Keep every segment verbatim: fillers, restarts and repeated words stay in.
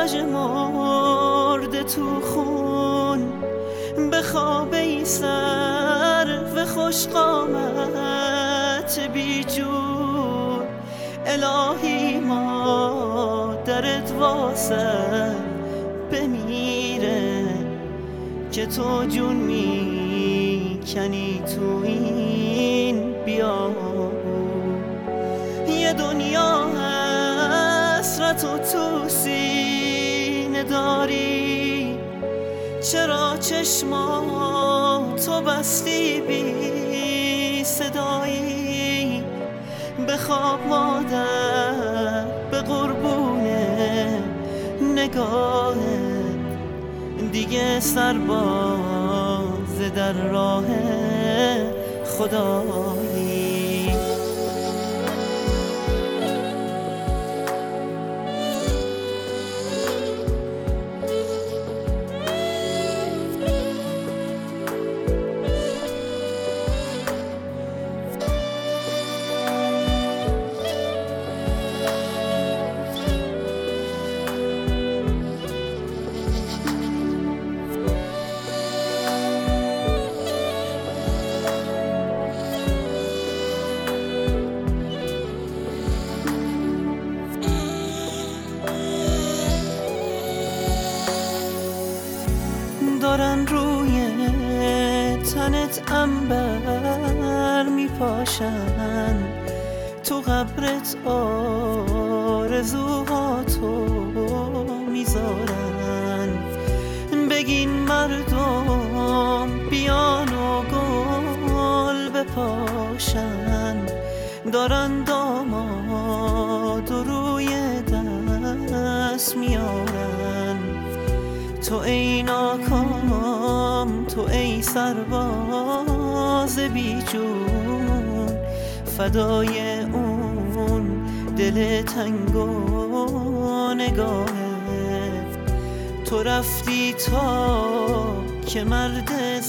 مژ مرده تو خون، به خواب ای سر و خوش قامت بی جون. الهی مادرت واسه بمیره که تو جون میکنی تو این بیابون. یه دنیا حسرت و تو سینه داری، چرا چشماتو بستی بی صدایی؟ بخواب مادر به قربونه نگاهت، دیگه سرباز در راه خدایی. دارن روی تنت عنبر میپاشن، تو قبرت آرزوهاتو میذارن. بگین مردم بیان و گل بپاشن، دارن داماد و روی دست میارن. تو ای ناکام، تو ای سرباز بی جون، فدای اون دل تنگ و نگاهت. تو رفتی تا که مرد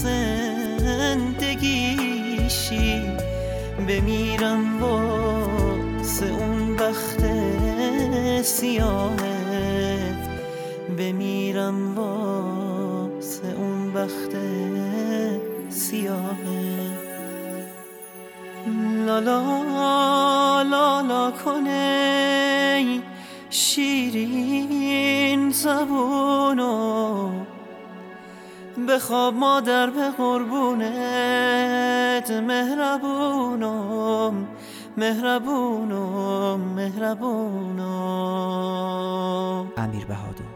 زندگیشی، بمیرم واسه اون بخت سیاهت، بمیرم واسه اون بخت سیاهه. لالا لالا کنه شیرین زبونو، بخواب مادر به قربونت مهربونم مهربونم مهربونم. امیر بهادر.